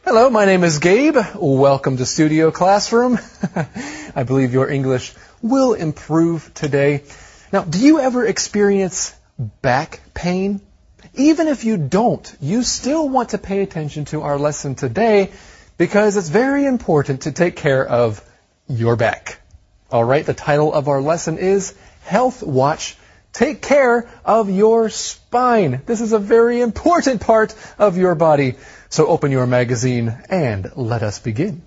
Hello, my name is Gabe. Welcome to Studio Classroom. I believe your English will improve today. Now, do you ever experience back pain? Even if you don't, you still want to pay attention to our lesson today because it's very important to take care of your back. All right, the title of our lesson is Health Watch. Take care of your spine. This is a very important part of your body. So open your magazine and let us begin.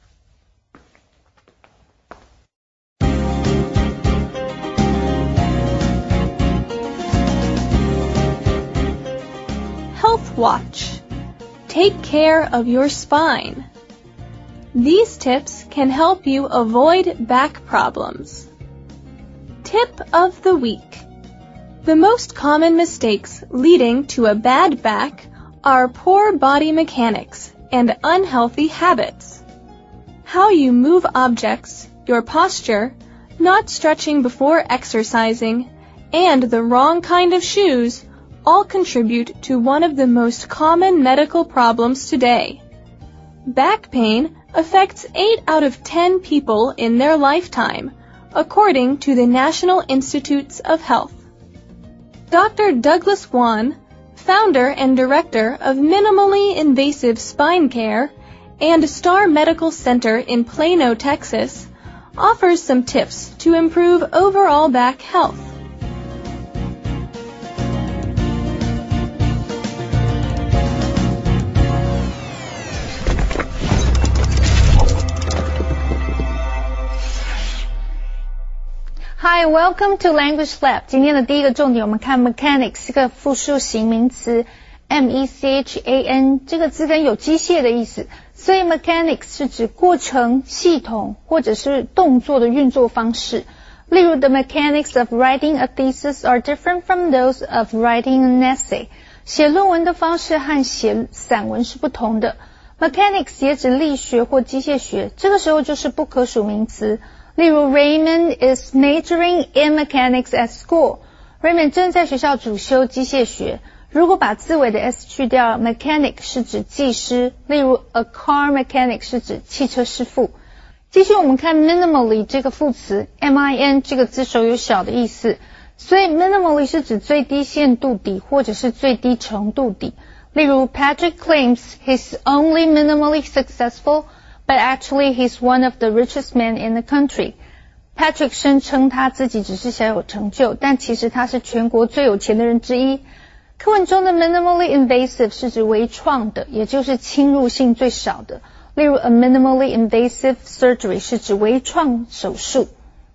Health Watch. Take care of your spine. These tips can help you avoid back problems. Tip of the week. The most common mistakes leading to a bad back are poor body mechanics and unhealthy habits. How you move objects, your posture, not stretching before exercising, and the wrong kind of shoes all contribute to one of the most common medical problems today. Back pain affects 8 out of 10 people in their lifetime, according to the National Institutes of Health. Dr. Douglas Swan, founder and director of Minimally Invasive Spine Care and Star Medical Center in Plano, Texas, offers some tips to improve overall back health. Hi, welcome to Language Lab. 今天的第一个重点，我们看 mechanics 是个复数形名词 M-E-C-H-A-N 这个字根有机械的意思，所以 mechanics 是指过程、系统或者是动作的运作方式。例如 the mechanics of writing a thesis are different from those of writing an essay. 写论文的方式和写散文是不同的。mechanics 也指力学或机械学，这个时候就是不可数名词。例如 Raymond is majoring in mechanics at school. Raymond 正在学校主修机械学。如果把字尾的 s 去掉 mechanic 是指技师，例如 a car mechanic 是指汽车师傅。继续我们看 minimally 这个副词 M-I-N 这个字首有小的意思，所以 minimally 是指最低限度底或者是最低程度底。例如 Patrick claims he's only minimally successful, but actually he's one of the richest men in the country. Patrick 声称他自己只是小有成就，但其实他是全国最有钱的人之一。课文中的 minimally invasive 是指微创的，也就是侵入性最少的。例如 a minimally invasive surgery 是指微创手术。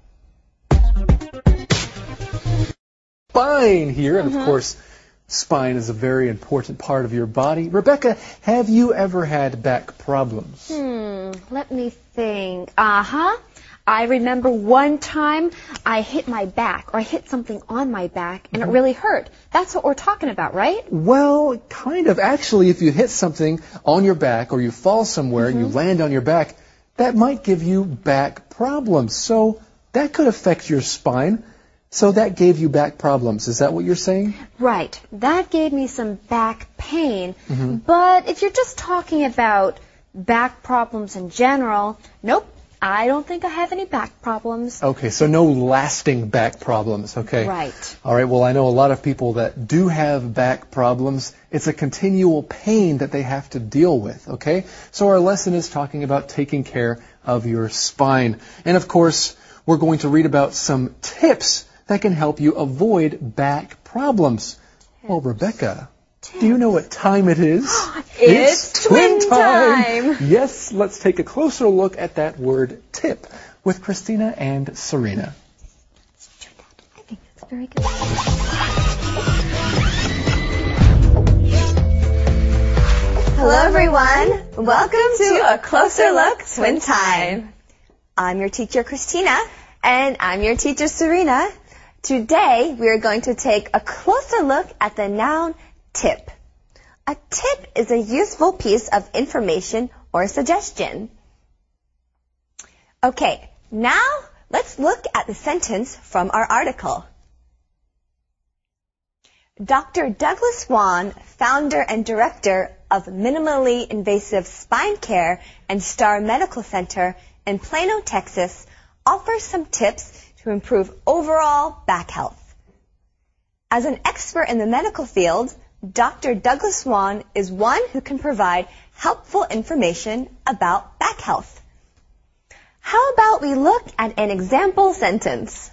Spine here, and of course, spine is a very important part of your body. Rebecca, have you ever had back problems? Let me think. I remember one time I hit my back, or I hit something on my back, and it really hurt. That's what we're talking about, right? Well, kind of. Actually, if you hit something on your back or you fall somewhere and you land on your back, that might give you back problems. So that could affect your spine. So that gave you back problems. Is that what you're saying? Right. That gave me some back pain. But if you're just talking about back problems in general, nope. I don't think I have any back problems. Okay, so no lasting back problems, okay? Right. All right, well, I know a lot of people that do have back problems. It's a continual pain that they have to deal with, okay? So our lesson is talking about taking care of your spine. And of course, we're going to read about some tips that can help you avoid back problems. Well, Rebecca, do you know what time it is? It's twin time! Yes, let's take a closer look at that word tip with Christina and Serena. I think that's very good. Hello everyone! Welcome to A Closer Look Twin Time. I'm your teacher Christina. And I'm your teacher Serena. Today we are going to take a closer look at the noun tip. A tip is a useful piece of information or suggestion. Okay, now let's look at the sentence from our article. Dr. Douglas Swan, founder and director of Minimally Invasive Spine Care and Star Medical Center in Plano, Texas, offers some tips to improve overall back health. As an expert in the medical field, Dr. Douglas Swan is one who can provide helpful information about back health. How about we look at an example sentence?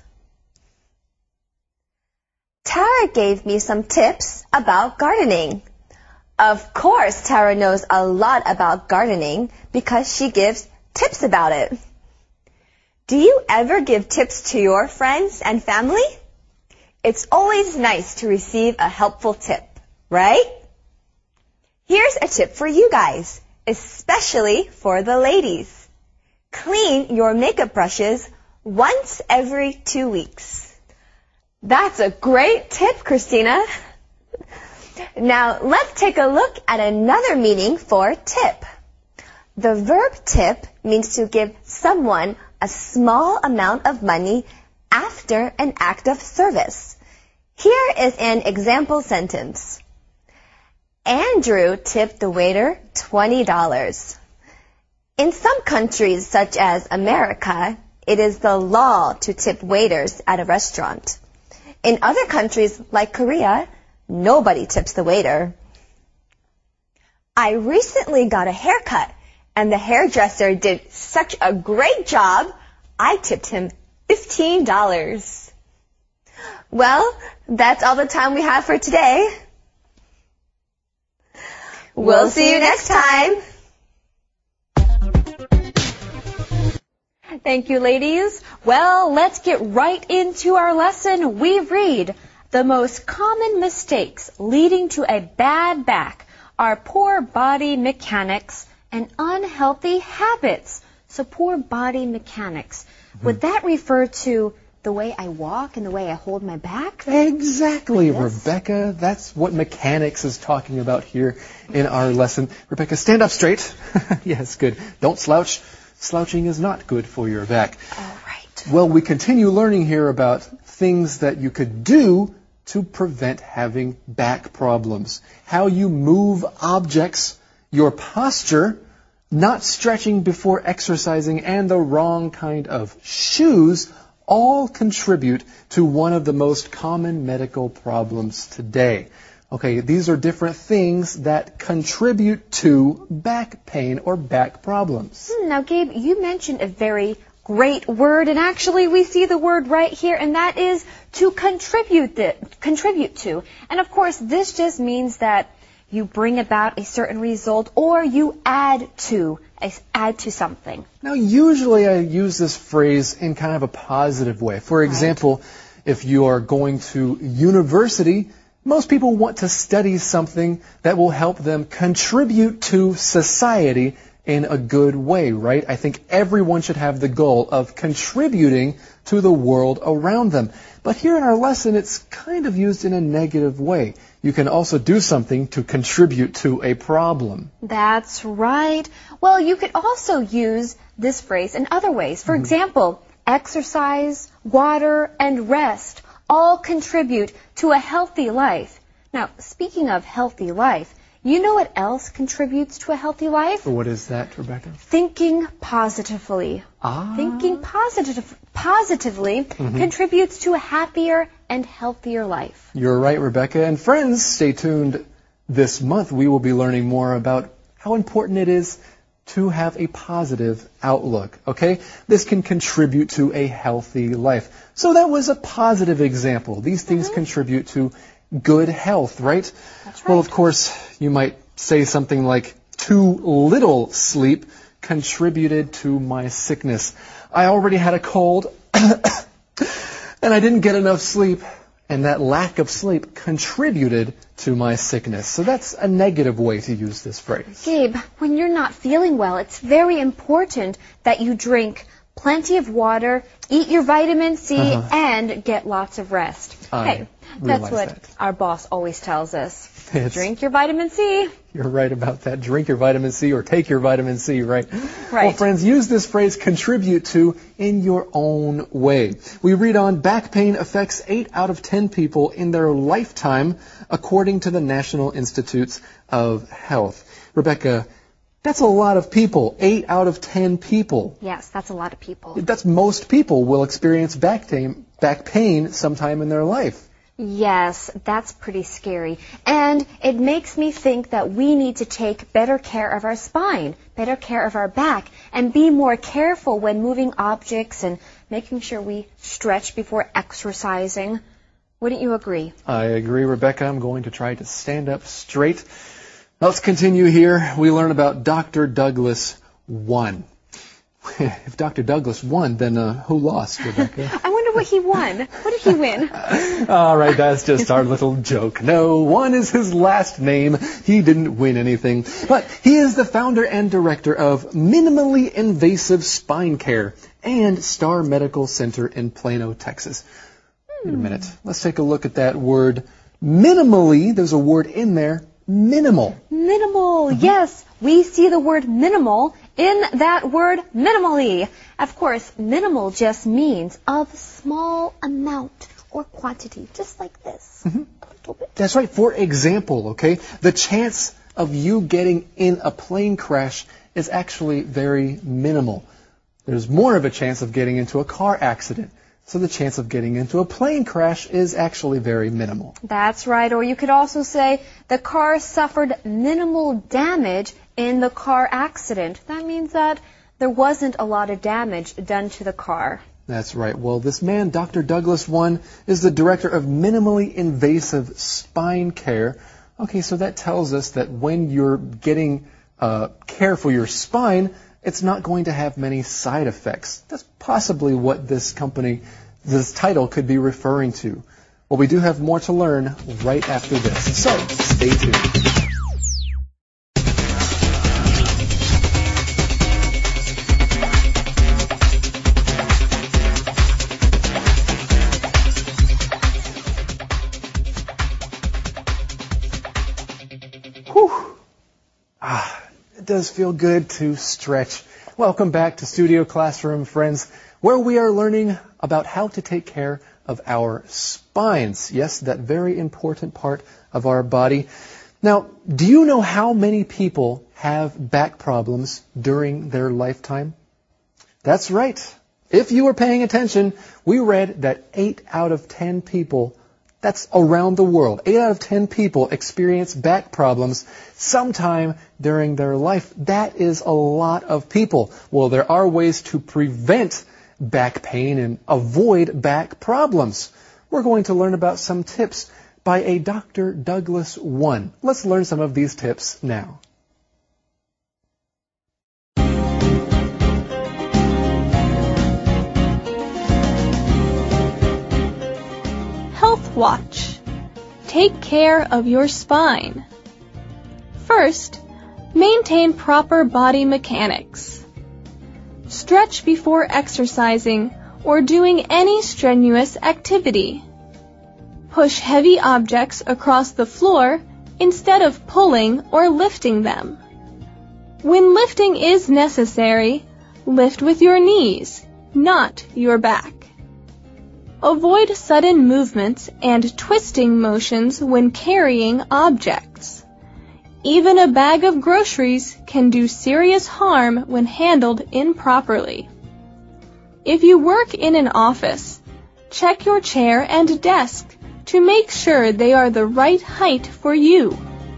Tara gave me some tips about gardening. Of course, Tara knows a lot about gardening because she gives tips about it. Do you ever give tips to your friends and family? It's always nice to receive a helpful tip, right? Here's a tip for you guys, especially for the ladies. Clean your makeup brushes once every 2 weeks. That's a great tip, Christina. Now, let's take a look at another meaning for tip. The verb tip means to give someone a small amount of money after an act of service. Here is an example sentence. Andrew tipped the waiter $20. In some countries, such as America, it is the law to tip waiters at a restaurant. In other countries, like Korea, nobody tips the waiter. I recently got a haircut, and the hairdresser did such a great job, I tipped him $15. Well, that's all the time we have for today. We'll see you next time. Thank you, ladies. Well, let's get right into our lesson. We read, the most common mistakes leading to a bad back are poor body mechanics and unhealthy habits. So poor body mechanics. Would that refer to the way I walk and the way I hold my back? Exactly, Rebecca. That's what mechanics is talking about here in our lesson. Rebecca, stand up straight. Yes, good. Don't slouch. Slouching is not good for your back. All right. Well, we continue learning here about things that you could do to prevent having back problems. How you move objects, your posture, not stretching before exercising, and the wrong kind of shoes all contribute to one of the most common medical problems today. Okay, these are different things that contribute to back pain or back problems. Now, Gabe, you mentioned a very great word, and actually we see the word right here, and that is to contribute to. And of course, this just means that you bring about a certain result or you add to something. Now, usually I use this phrase in kind of a positive way. For example, if you are going to university, most people want to study something that will help them contribute to society in a good way, right? I think everyone should have the goal of contributing to the world around them. But here in our lesson, it's kind of used in a negative way. You can also do something to contribute to a problem. That's right. Well, you could also use this phrase in other ways. For example, exercise, water, and rest all contribute to a healthy life. Now, speaking of healthy life, you know what else contributes to a healthy life? What is that, Rebecca? Thinking positively. Thinking positively contributes to a happier and healthier life. You're right, Rebecca. And friends, stay tuned. This month we will be learning more about how important it is to have a positive outlook, okay? This can contribute to a healthy life. So that was a positive example. These things contribute to good health, right? That's right. Well, of course, you might say something like, too little sleep contributed to my sickness. I already had a cold, and I didn't get enough sleep, and that lack of sleep contributed to my sickness. So that's a negative way to use this phrase. Gabe, when you're not feeling well, it's very important that you drink plenty of water, eat your vitamin C, and get lots of rest. Hey, that's what our boss always tells us. Drink your vitamin C. You're right about that. Drink your vitamin C or take your vitamin C, right? Right. Well, friends, use this phrase, contribute to, in your own way. We read on, back pain affects 8 out of 10 people in their lifetime, according to the National Institutes of Health. Rebecca, that's a lot of people. 8 out of 10 people. Yes, that's a lot of people. That's most people will experience back pain sometime in their life. Yes, that's pretty scary. And it makes me think that we need to take better care of our spine, better care of our back, and be more careful when moving objects and making sure we stretch before exercising. Wouldn't you agree? I agree, Rebecca. I'm going to try to stand up straight. Let's continue here. We learn about Dr. Douglas won. If Dr. Douglas won, then who lost, Rebecca? I wonder what he won. What did he win? All right, that's just our little joke. No, one is his last name. He didn't win anything. But he is the founder and director of Minimally Invasive Spine Care and Star Medical Center in Plano, Texas. Wait a minute. Let's take a look at that word. Minimally, there's a word in there. Minimal. Minimal, yes. We see the word minimal in that word minimally. Of course, minimal just means of small amount or quantity, just like this. A little bit. That's right. For example, okay, the chance of you getting in a plane crash is actually very minimal. There's more of a chance of getting into a car accident. So the chance of getting into a plane crash is actually very minimal. That's right. Or you could also say the car suffered minimal damage in the car accident. That means that there wasn't a lot of damage done to the car. That's right. Well, this man, Dr. Douglas won, is the director of Minimally Invasive Spine Care. Okay, so that tells us that when you're getting care for your spine, it's not going to have many side effects. That's possibly what this title could be referring to. Well, we do have more to learn right after this, so stay tuned. Whew. It does feel good to stretch. Welcome back to Studio Classroom, friends, where we are learning about how to take care of our spines. Yes, that very important part of our body. Now, do you know how many people have back problems during their lifetime? That's right. If you were paying attention, we read that 8 out of 10 people, that's around the world, 8 out of 10 people experience back problems sometime during their life. That is a lot of people. Well, there are ways to prevent back pain and avoid back problems. We're going to learn about some tips by a Dr. Douglas won. Let's learn some of these tips now. Health Watch. Take care of your spine. First, maintain proper body mechanics. Stretch before exercising or doing any strenuous activity. Push heavy objects across the floor instead of pulling or lifting them. When lifting is necessary, lift with your knees, not your back. Avoid sudden movements and twisting motions when carrying objects. Even a bag of groceries can do serious harm when handled improperly. If you work in an office, check your chair and desk to make sure they are the right height for you.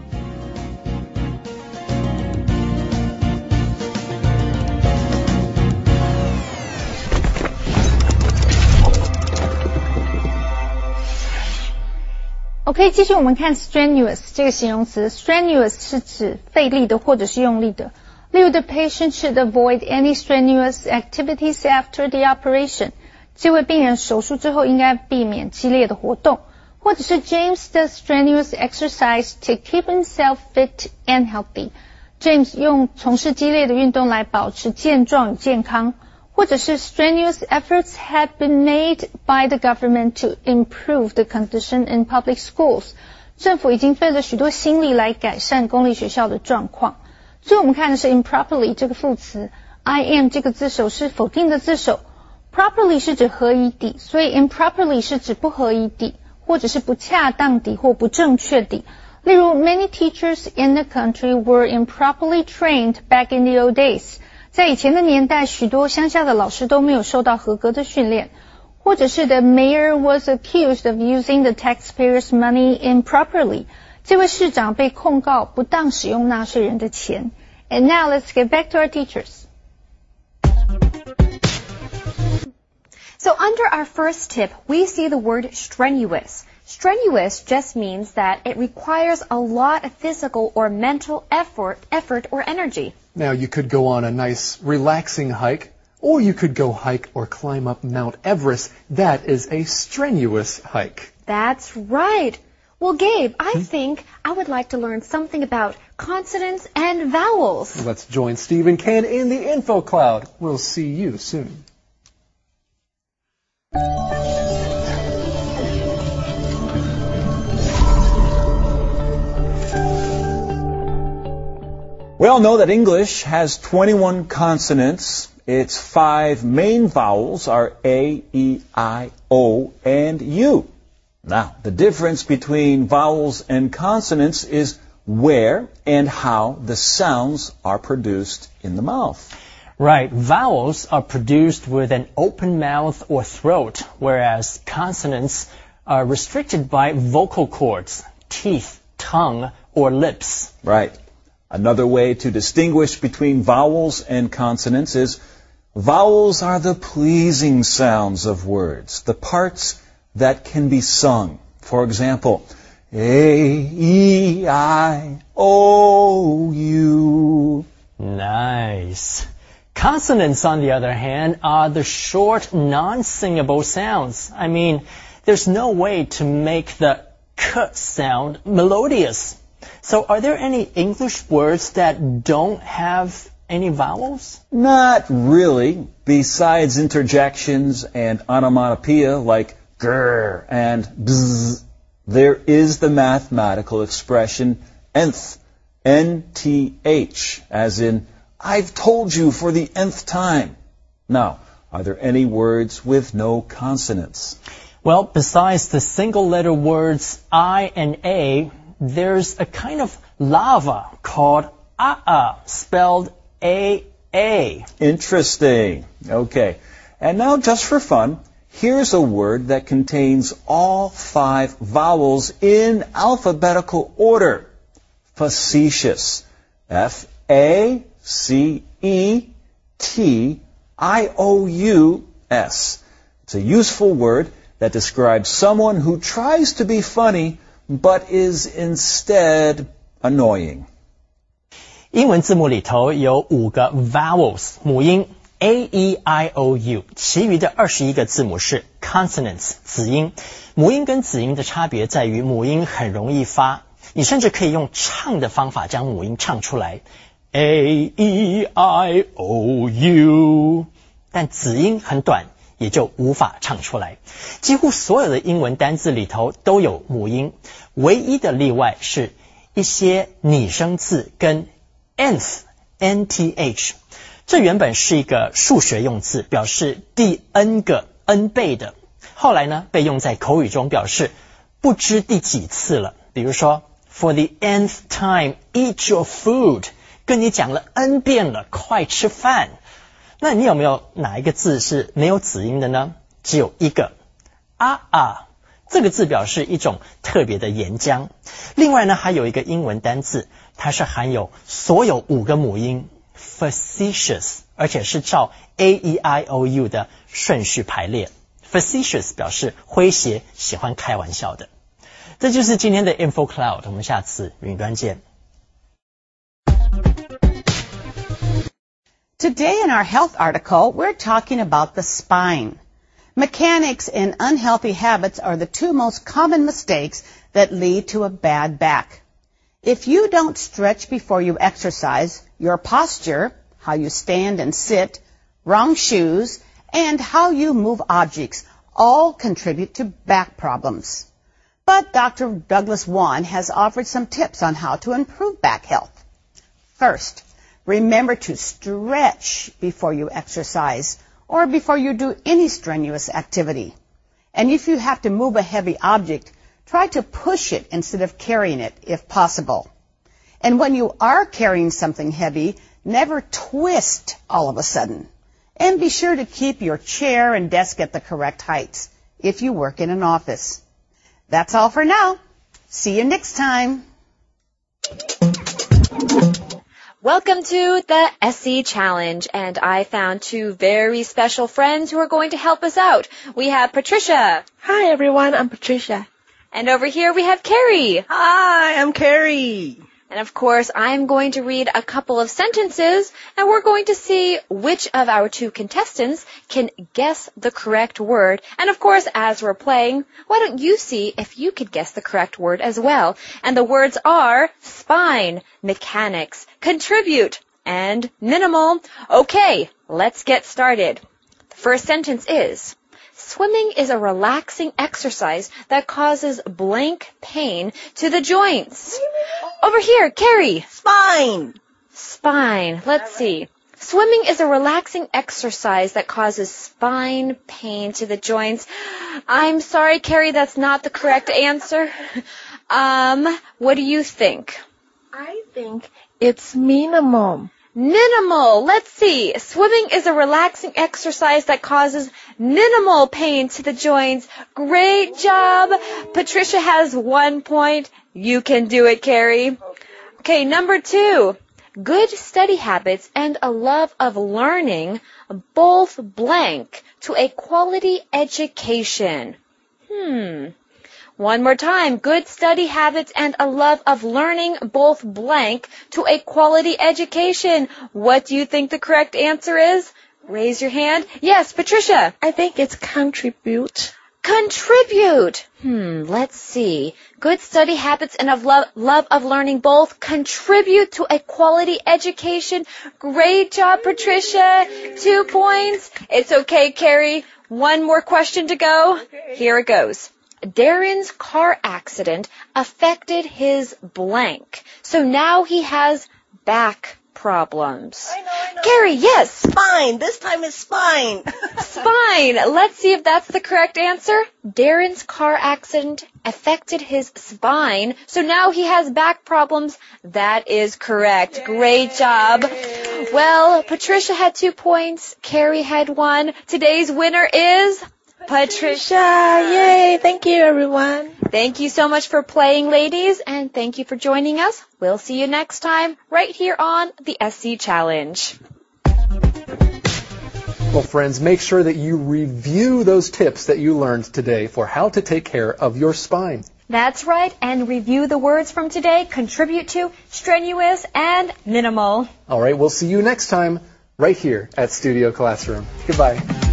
OK， 继续我们看 strenuous 这个形容词 ，strenuous 是指费力的或者是用力的。例如 the patient should avoid any strenuous activities after the operation。这位病人手术之后应该避免激烈的活动。或者是 James does strenuous exercise to keep himself fit and healthy。James 用从事激烈的运动来保持健壮与健康。或者是 strenuous efforts had been made by the government to improve the condition in public schools。政府已经费了许多心力来改善公立学校的状况。最后我们看的是 improperly 这个副词 ，I am 这个字首是否定的字首 ，properly 是指合宜地，所以 improperly 是指不合宜地，或者是不恰当地或不正确地。 例如 many teachers in the country were improperly trained back in the old days. 在以前的年代，许多乡下的老师都没有受到合格的训练。或者是 the mayor was accused of using the taxpayers' money improperly. 这位市长被控告不当使用纳税人的钱。And now let's get back to our teachers. So under our first tip, we see the word strenuous. Strenuous just means that it requires a lot of physical or mental effort or energy. Now, you could go on a nice, relaxing hike, or you could go hike or climb up Mount Everest. That is a strenuous hike. That's right. Well, Gabe, I think I would like to learn something about consonants and vowels. Let's join Steve and Ken in the Info Cloud. We'll see you soon. We all know that English has 21 consonants. Its 5 main vowels are A, E, I, O, and U. Now, the difference between vowels and consonants is where and how the sounds are produced in the mouth. Right. Vowels are produced with an open mouth or throat, whereas consonants are restricted by vocal cords, teeth, tongue, or lips. Right. Another way to distinguish between vowels and consonants is vowels are the pleasing sounds of words, the parts that can be sung. For example, A, E, I, O, U. Nice. Consonants, on the other hand, are the short, non-singable sounds. I mean, there's no way to make the k sound melodious. So are there any English words that don't have any vowels? Not really, besides interjections and onomatopoeia like grr and bzz. There is the mathematical expression nth, N-T-H, as in, I've told you for the nth time. Now, are there any words with no consonants? Well, besides the single letter words I and A, there's a kind of lava called a, spelled A-A. Interesting. Okay. And now, just for fun, here's a word that contains all 5 vowels in alphabetical order. Facetious. F-A-C-E-T-I-O-U-S. It's a useful word that describes someone who tries to be funny but is instead annoying. 英文字母里头有5个 vowels 母音 A, E, I, O, U， 其余的21个字母是 consonants 子音。母音跟子音的差别在于母音很容易发，你甚至可以用唱的方法将母音唱出来 A, E, I, O, U， 但子音很短，也就无法唱出来。几乎所有的英文单字里头都有母音，唯一的例外是一些拟声字跟 nth, N-T-H， 这原本是一个数学用字，表示第 n 个 n 倍的，后来呢被用在口语中表示不知第几次了。比如说 For the nth time, eat your food， 跟你讲了 n 遍了，快吃饭。那你有没有哪一个字是没有子音的呢？只有一个啊，这个字表示一种特别的岩浆。另外呢，还有一个英文单字，它是含有所有5个母音 facetious， 而且是照 A-E-I-O-U 的顺序排列。facetious 表示诙谐，喜欢开玩笑的。这就是今天的 Info Cloud， 我们下次云端见。 Today in our health article, we're talking about the spine. Mechanics and unhealthy habits are the 2 most common mistakes that lead to a bad back. If you don't stretch before you exercise, your posture, how you stand and sit, wrong shoes, and how you move objects all contribute to back problems. But Dr. Douglas Wan has offered some tips on how to improve back health. First, remember to stretch before you exercise or before you do any strenuous activity. And if you have to move a heavy object, Try to push it instead of carrying it, if possible. And when you are carrying something heavy, never twist all of a sudden. And be sure to keep your chair and desk at the correct heights if you work in an office. That's all for now. See you next time. Welcome to the SE Challenge, and I found two very special friends who are going to help us out. We have Patricia. Hi everyone, I'm Patricia. And over here we have Carrie. Hi, I'm Carrie. And of course, I'm going to read a couple of sentences, and we're going to see which of our two contestants can guess the correct word. And of course, as we're playing, why don't you see if you could guess the correct word as well? And the words are spine, mechanics, contribute, and minimal. Okay, let's get started. The first sentence is, swimming is a relaxing exercise that causes blank pain to the joints. Over here, Carrie. Spine. Spine. Let's see. Swimming is a relaxing exercise that causes spine pain to the joints. I'm sorry, Carrie, that's not the correct answer. What do you think? I think it's minimal. Minimal. Let's see. Swimming is a relaxing exercise that causes minimal pain to the joints. Great job. Patricia has 1 point. You can do it, Carrie. Okay, number 2. Good study habits and a love of learning, both blank to a quality education. One more time. Good study habits and a love of learning, both blank to a quality education. What do you think the correct answer is? Raise your hand. Yes, Patricia. I think it's contribute. Contribute. Let's see. Good study habits and of love of learning both contribute to a quality education. Great job, Patricia. 2 points. It's okay, Carrie. One more question to go. Okay. Here it goes. Darren's car accident affected his blank. So now he has back problems. I know. Carrie, yes. Spine. This time it's spine. Spine. Let's see if that's the correct answer. Darren's car accident affected his spine. So now he has back problems. That is correct. Yay. Great job. Well, Patricia had 2 points. Carrie had 1. Today's winner is Patricia. Yay. Thank you, everyone. Thank you so much for playing, ladies, and thank you for joining us. We'll see you next time right here on the SC Challenge. Well, friends, make sure that you review those tips that you learned today for how to take care of your spine. That's right, and review the words from today, contribute to, strenuous, and minimal. All right, we'll see you next time right here at Studio Classroom. Goodbye.